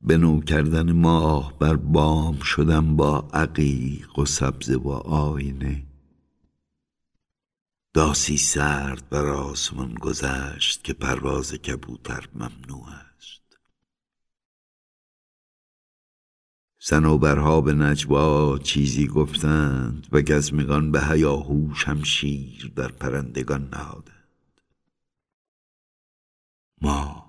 به نو کردن ماه بر بام شدم با عقیق و سبزه و آینه. داسی سرد بر آسمان گذشت که پرواز کبوتر ممنوع است. صنوبرها به نجوا چیزی گفتند و گزمگان به هیاهو شمشیر در پرندگان نهادند. ما